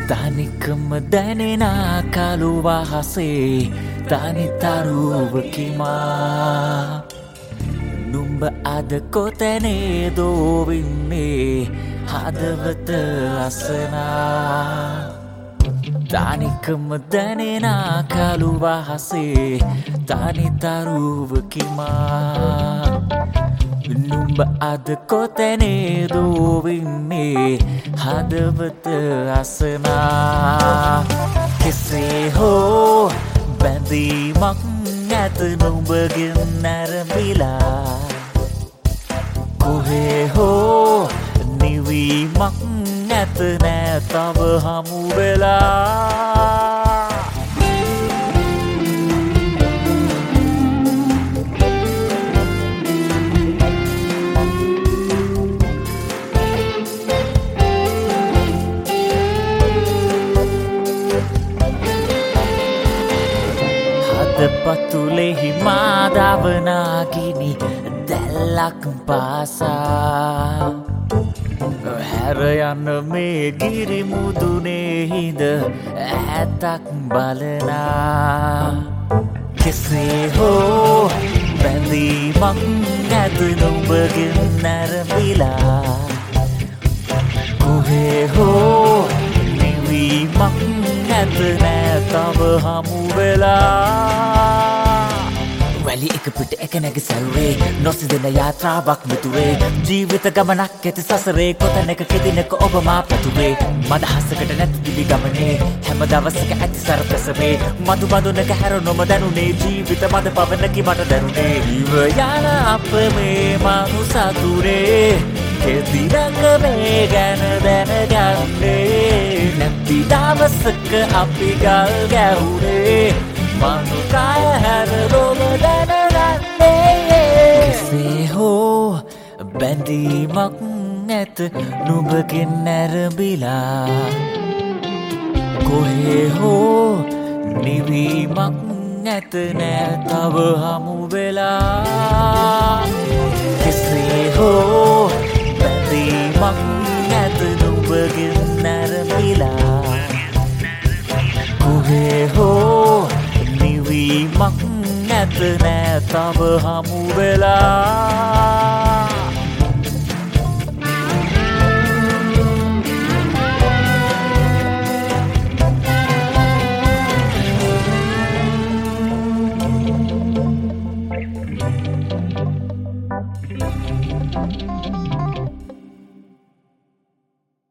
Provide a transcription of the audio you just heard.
තනිකම දැනෙන කළු වහසේ තනිතරුවකිමා නුඹ අද කොතැනේ දෝවින්නේ හදවත අසනා තනිකම දැනෙන කළු වහසේ තනිතරුවකිමා නුඹ අද කොතැනේ දෝවින්නේ හදවත අසනා කෙසේ හෝ බැඳීමක් ඇත නුඹගෙන් නැරඹිලා කොහේ හෝ නිවීමක් ඇත නෑ තව හමු වෙලා පතුලෙහි මාදවනාගිනි දැල්ලක් පාසා හැර යන මේ ගිරිමුදුනේ හිඳ ඇතක් බලනා කෙසේ හෝ බැඳීමක් ඇත නුඹගෙන් නැරඹිලා කොහේ හෝ නිවීමක් ඇත නෑ තව හමු වෙලා වැලි එක පිට එක නැග සැල්වේ නොසිදෙන යාත්‍රාවක් මෙතුවේ ජීවිත ගමනක් ඇති සසරේ කොතැනක කෙදිනක ඔබ මා පැතුවේ මදහසකට නැති දිවි ගමනේ හැම දවසක ඇති සරපැසවේ මදු බඳුනක හැර නොම දැනුනේ ජීවිත මද පවනකි මට දැනුනේ ඉව යන අප මේ මනු සතුරේ කෙදිනක මේ ගැන දැනගන්නේ නැති දවසක අපි ගල් ගැහුනේ මනු කය හැර රොම දැනගන්නේ කෙසේ හෝ බැඳීමක් ඇත නුඹගෙන් නැරඹිලා කොහේ හෝ නිවීමක් ඇත නෑ තව හමු වෙලා කෙසේ හෝ බැඳීමක් ඇත නුඹගෙන් නැරඹිලා කොහේ හෝ නිවීමක් ඇත නෑ තව හමු වෙලා